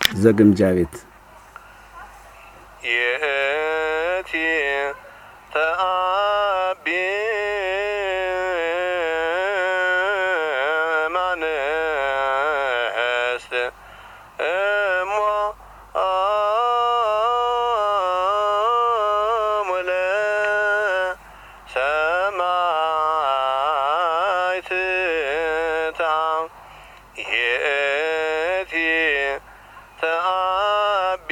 ዘግምጃ ቤት የእቲ ተአቢ ማንስት እሞ ሙለ ሰማይት የእቲ ተአቢ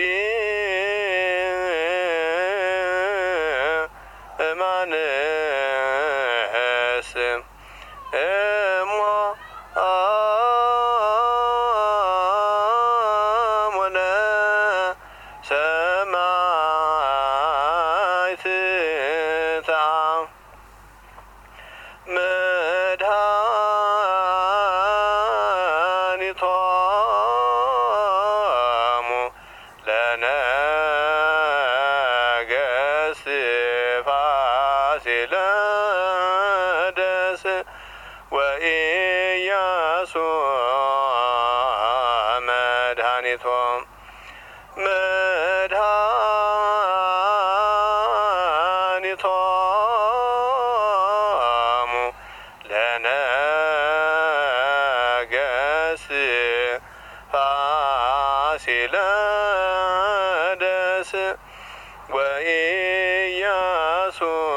ማንስ እሞ ሙለ ሰማይት መድኃኒቶሙ ለነገሥት ፋሲለደስ ወኢያሱ መድኃኒቶሙ ለነገሥት ፋሲለደስ ወኢያሱ